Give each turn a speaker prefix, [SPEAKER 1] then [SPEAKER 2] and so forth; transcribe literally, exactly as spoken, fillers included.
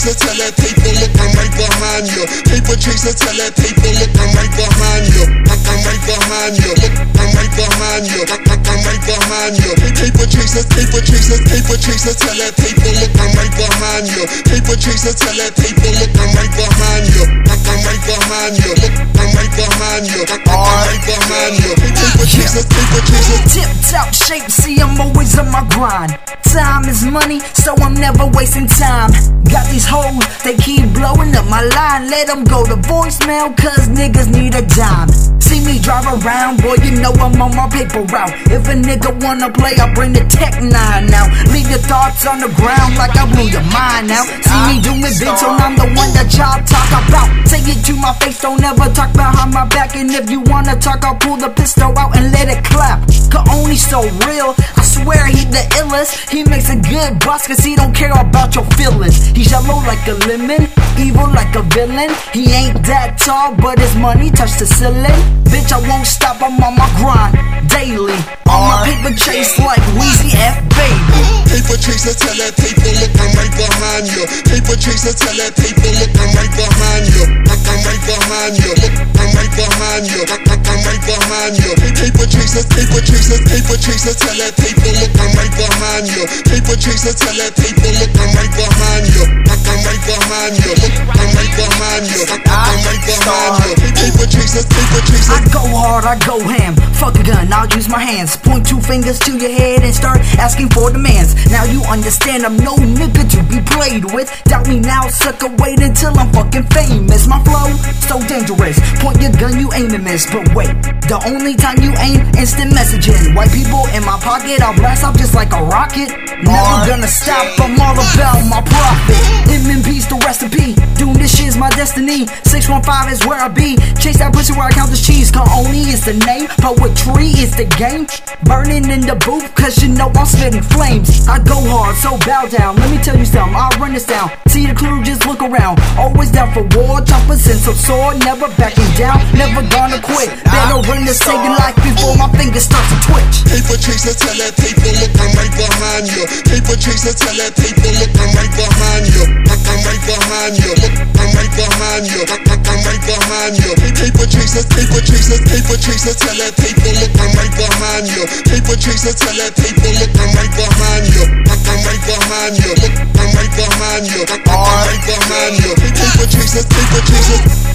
[SPEAKER 1] chaser, tell that paper, look, I'm right behind you. Paper chaser, tell that paper, look, I'm right behind you. I'm right behind you. Look, I'm right behind you. I'm right behind you. Paper chaser, paper chaser, paper chaser, tell that paper, look, I'm right behind you. Paper chaser, tell that paper, look, I'm right behind you. I'm right behind you. Look, I'm right behind you. I'm right behind you. Paper chaser, paper chaser.
[SPEAKER 2] Tip top shape, see I'm always on my grind. Time is money, so I'm never wasting time. Got these hoes, they keep blowing up my line. Let them go to voicemail, cause niggas need a dime. See me drive around, boy, you know I'm on my paper route. If a nigga wanna play, I bring the Tech nine out. Leave your thoughts on the ground like I blew your mind out. See me doing big, so I'm the one that y'all talk about. Say it to my face, don't ever talk behind my back. And if you wanna talk, I'll pull the pistol out and let it clap. Kaoni's so real, I swear he the illest. He makes a good boss cause he don't care about your feelings. He's yellow like a lemon, evil like a villain. He ain't that tall, but his money touched the ceiling. Bitch, I won't stop, I'm on my grind daily. On my paper chase like Weezy F, baby.
[SPEAKER 1] Paper chaser, tell that paper, look, I'm right behind you. Paper chaser, tell that paper, look, I'm right behind you. I'm right behind you. Look, I'm right behind you. I'm right behind you. Paper chaser, paper chaser, paper chaser, tell that paper, look, I'm right behind you. Paper chaser, tell that paper, look, I'm right behind you. I'm right behind you. Look, I'm right behind you. I'm right behind you. Paper chaser, paper chaser.
[SPEAKER 2] I go hard, I go ham. Fuck a gun, I'll use my hands. Point two fingers to your head and start asking for demands. Now you understand I'm no nigga to be played with. Doubt me now, sucker, wait until I'm fucking famous. My flow, so dangerous. Point your gun, you aim and miss. But wait, the only time you aim, instant messaging. White people in my pocket, I'll blast off just like a rocket. Never gonna stop, I'm all about my profit. M in peace, the recipe. Doing this shit's my destiny. six one five is where I be. Chase that pussy where I count this cheese. Kaoni is the name, poetry is the game. Burning in the booth, cause you know I'm spitting flames. I go hard, so bow down. Let me tell you something, I'll run this down. See the crew, just look around. Always down for war, jumping since so sore. Never backing down, never gonna quit. Better run this saving life before my fingers start to twitch.
[SPEAKER 1] Paper chaser, tell that paper, look, I'm right behind you. Paper chaser, tell that paper, look, I'm right behind you. I'm right behind you. Look, I'm right behind you. I'm right behind you. Paper chaser, paper chaser, paper chaser, tell that paper, look, I'm right behind you. Paper chaser, tell that paper, look, I'm right behind you. I'm right behind you. Look, I'm right behind you. I'm right behind you. Paper chaser, paper chaser.